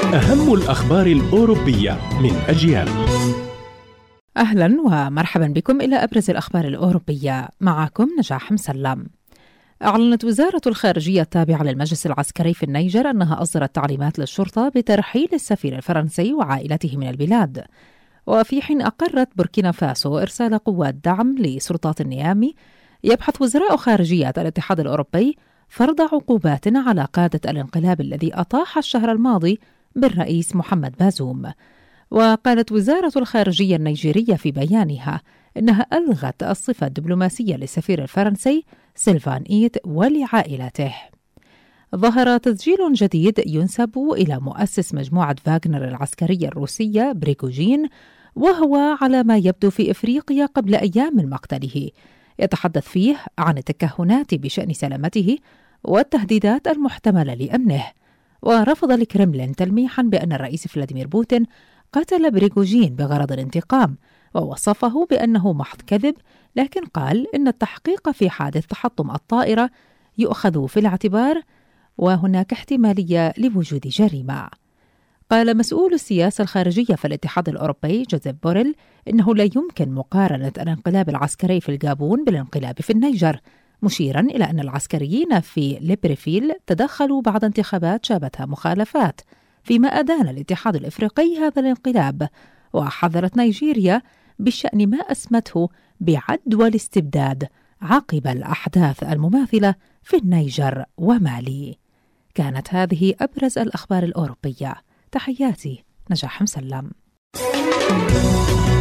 أهم الأخبار الأوروبية من أجيال. أهلا ومرحبا بكم إلى أبرز الأخبار الأوروبية. معكم نجاح مسلم. أعلنت وزارة الخارجية التابعة للمجلس العسكري في النيجر أنها أصدرت تعليمات للشرطة بترحيل السفير الفرنسي وعائلته من البلاد. وفي حين أقرت بوركينا فاسو إرسال قوات دعم لسلطات النيامي، يبحث وزراء خارجية الاتحاد الأوروبي فرض عقوبات على قادة الانقلاب الذي أطاح الشهر الماضي بالرئيس محمد بازوم. وقالت وزارة الخارجية النيجيرية في بيانها إنها ألغت الصفة الدبلوماسية للسفير الفرنسي سيلفان إيت ولعائلته. ظهر تسجيل جديد ينسب إلى مؤسس مجموعة فاغنر العسكرية الروسية بريغوجين، وهو على ما يبدو في إفريقيا قبل أيام من مقتله. يتحدث فيه عن التكهنات بشأن سلامته والتهديدات المحتملة لأمنه. ورفض الكرملين تلميحا بأن الرئيس فلاديمير بوتين قتل بريغوجين بغرض الانتقام، ووصفه بأنه محض كذب، لكن قال إن التحقيق في حادث تحطم الطائرة يؤخذ في الاعتبار وهناك احتمالية لوجود جريمة. قال مسؤول السياسة الخارجية في الاتحاد الأوروبي جوزيف بوريل إنه لا يمكن مقارنة الانقلاب العسكري في الغابون بالانقلاب في النيجر، مشيرا إلى أن العسكريين في ليبريفيل تدخلوا بعد انتخابات شابتها مخالفات، فيما أدان الاتحاد الإفريقي هذا الانقلاب، وحذرت نيجيريا بشأن ما أسمته بعدوى الاستبداد عقب الأحداث المماثلة في النيجر ومالي. كانت هذه أبرز الأخبار الأوروبية. تحياتي نجاح مسلم.